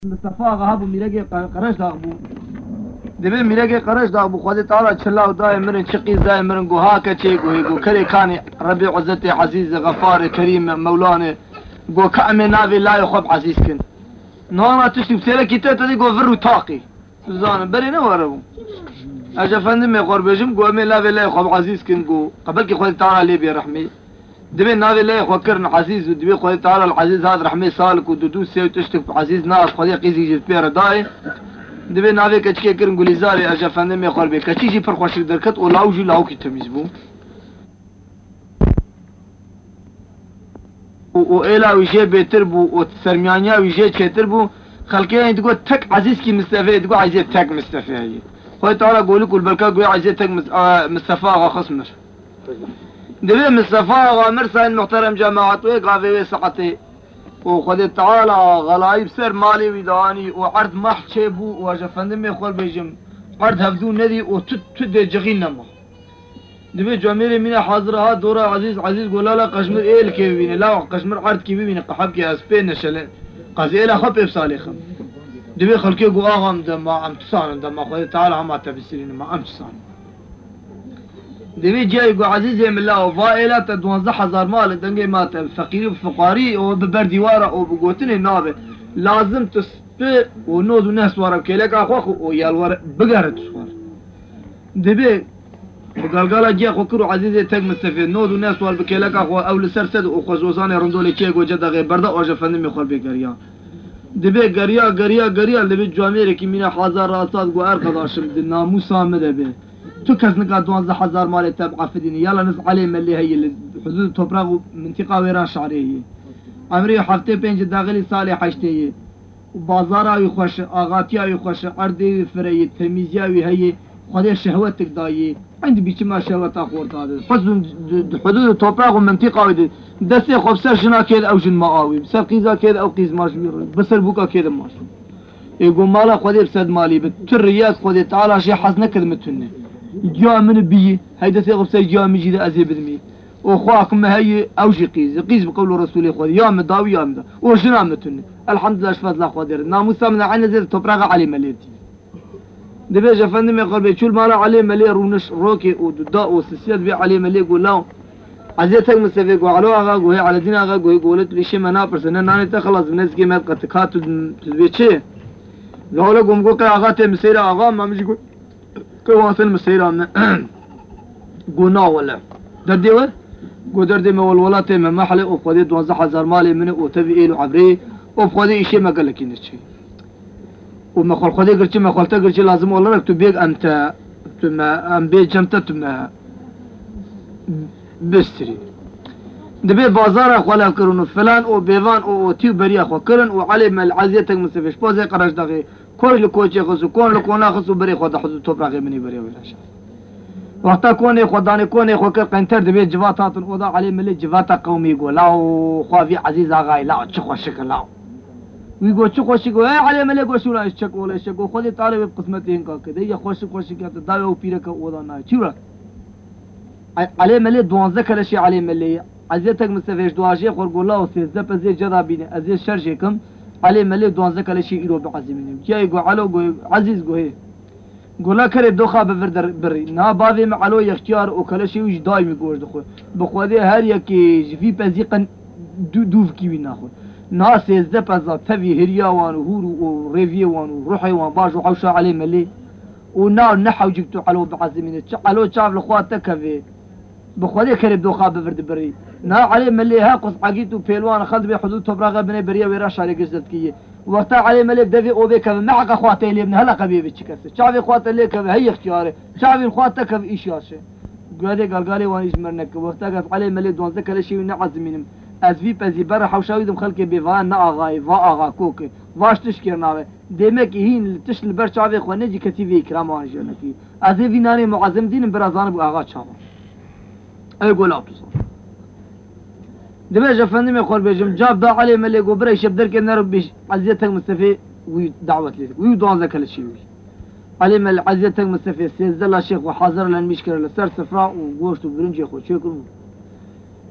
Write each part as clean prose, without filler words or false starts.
مصطفى غاب ميرجي قرش داغبو دبي ميرجي قرش داغبو خدي تعالى تشلاو دايم مرن شقي دايم مرن جو هاكا تشي جو كري كاني ربي عزتي عزيز غفار كريم مولانا جو كأمي نافي لا يخب عزيزكن نوانا تشتي بسيرك تاتا دي جو فرو تاقي سوزان بري نوربو اجا فندم يقور بيجم جو امي لا لا يخب عزيزكن جو قبل كي خدي تعالى ليبيا رحمي دبي نافي لا يفكرنا عزيز ودبي خدي تعالى العزيز هذا رحمي سالك ودودو سي وتشتك عزيز ناس خدي قيزي جي بير داي دبي نافي كتشكي كرن غوليزاري اجا فندم يقور بي كتشي پر خوش دركت او لاوجي لاو كي تميز بو و الا وجه بيتر بو و سرميانيا وجه كتر بو خلقي تقول تك عزيز كي مستفي تقول عايز تك مستفي هي خدي تعالى قولي كل بركه قول عايز تك مصطفى خصمر دبي مصطفى غامر ساين محترم جماعته قافي ساعتي وخذ تعالى غلايب سر مالي وداني وعرض محشبو وجفندم يخول بيجم عرض هبدو ندي وتد جغين نما دبي جميل من حاضرها دورة عزيز قول لا قشمر ايه الكيبين لا قشمر عرض كيبين قحب كي اسبين نشلن قازي لا خب بصالحهم دبي خلكي جو اغام دما عم تصان دما خذ تعالى عم تبسرين ما عم تصان دبي جاي يقول عزيز يم الله وفائلة 12000 مال دنجي مات فقير وفقاري وببرديوارة وبقوتني نابه لازم تسبي ونود الناس ورا كيلك اخوك ويال ورا بقرت صور دبي بقالقالا جي اخو كرو عزيز تاج مستفيد نود الناس ورا بكيلك اخو او لسرسد وخزوزاني رندولي كيك وجدا غير بردا اوجا فندم يخول بقريا دبي قريا دبي جواميري كي من حازر راسات قو ارقداشم ناموسا مدبي تو كزنقا 12000 مال تبع فديني يلا نز عليه ملي هي حدود توبراغ منطقه ويران شعريه عمري حفته 5 داخلي صالح حشتيه وبازارا يخش اغاتيا يخش اردي فري تميزيا هي خدي شهوتك داي عندي بيش ما شهوت اخورت هذا حدود توبراغ منطقه ودي دسي خبسر شنا كيد او جن ماوي بسر قيزا كيد او قيز ماش بسر بوكا كيد ماش يقول مالا خدي بسد مالي بتريات خدي تعالى شي حزنه كلمتني جا من بي هيدا سيغب سي جا من جيدا ازي بدمي وخواك ما هي اوجي قيز بقول رسولي خودي يا مداوي يا مدا وشنا متني الحمد لله شفت الله خودي ناموسا من عين زي توبراغ علي مليتي دبي جفندم يقول بيشول مالا علي ملي رونش روكي وددا وسسيات بي علي ملي يقول لا عزيتك مستفيق وعلو اغا قوي على دين اغا قوي قولت لي شي منا برسنا ناني تخلص بنز كي مات قتكات تبيتشي لولا قوم قوي اغا تمسير اغا ما مش يقول كواصل مسيران قونا ولا دردي ور قو دردي ما والولاتي ما محلي وفقدي 12000 مالي مني وتبي إيلو عبري وفقدي إشي ما قال لك إنشي وما خل خدي قرشي ما خلته قرشي لازم والله لك تبيك أنت تما أم بيت جمتة تما بستري دبي بازار أخوالها كرون فلان أو بيفان أو تيو بري أخو كرن وعلي ما العزيتك مستفيش بوزي قرش داغي كل كوچه خصو كون لكونا خصو بري خود حدود توبراغي مني بري ولا شيء وقتا كوني خداني كوني خو كنتر دبي جواتات وضع علي ملي جواتا قومي يقول لا خوافي عزيز اغاي لا تشخو شكل لا ويقول تشخو شكل اي علي ملي قول شو لا شك ولا شك خدي طالب بقسمتين كده يا خوش كده داو بيرك وضعنا شو علي ملي 12 كل شيء علي ملي عزيزتك مستفيش دواجي خور قول لا سيزه بزي جدا بيني ازي شرجكم علي ملي 12 كل شيء يرو بعزمين جاي يقول علو عزيز قوي قولا كري دوخا بفردر بري نا باوي معلو يختيار وكل شيء وش دايم يقول دخو بخودي هر يكي جفي بزيقن دوف كيوي ناخذ ناس يزبزا تبي هريا وان هورو وريفي وان روحي وان باج وحوشا علي ملي ونا نحو جبتو علو بعزمين علو شاف الاخوات تكفي بخودي كري دوخا بفرد بري نا علي ملي هاقص عقيتو بيلوان خذ بحدود توبراغ بني بريا ويرا شاري قزدكيه وقتها علي ملك دافي او بك معك اخواتي اللي ابن هلا قبيبي تشكس شعبي اخواتي اللي كف هي اختياري شعبي اخواتك في ايش ياشي قال وانا يجمرنك وقتها قال علي ملك دون ذكر شيء نعز من ازفي بزي برح وشاويدم خلك بيفان نا اغاي فا اغا كوك واش تشكر ناوي ديمك هين تشل بر شعبي اخو نجي كتيفي كرام جنكي ازي فيناني معظم دين برازان ابو اغا شابا اي قول ابو دبي جفندم يقول بيجم جاب دا علي ملك وبريش بدر كنا ربي عزيتك مستفي ودعوت لي ويدون ذاك الشيء علي مل عزيتك مستفي سيزلا شيخ وحاضر للمشكله لسر سفراء وغوشت وبرنجي اخو شكرا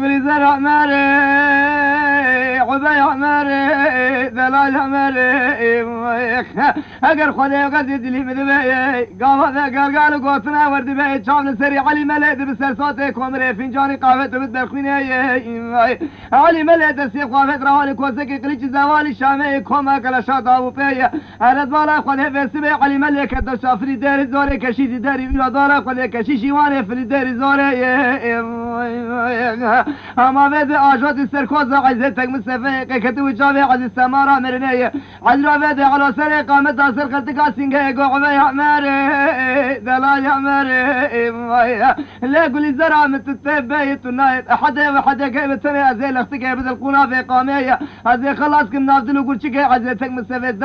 قولي زرع ماري عبايع ماري دلال ماري اگر خدای قصد دلی مدبی قالوا قوتنا ورد بي شامل سري علي ملئ بسر صوتي كومري فنجاني قهوه بتدخني علي ملئ دسي قهوه رواني كوزكي قليش زوالي شامي كوما كلا شاطا وفي انا دوالا خدای بسبي علي ملئ كدر شافري داري زوري كشيدي داري بلا دارا خدای كشيشي واني في داري زوري اما بده اجوات السركوز عزتك مستفيق كتو جابي عز السمارة مرنية عزرا بده على سري قامت اصر خلتك سنجي قوعبي يا ماري دلال يا ماري لا قولي زرع متتبيت النايت احد كيف تسمي ازي لختك بدل قنافي قامية ازي خلاص كم نافذلو قول شكي عزتك مستفيد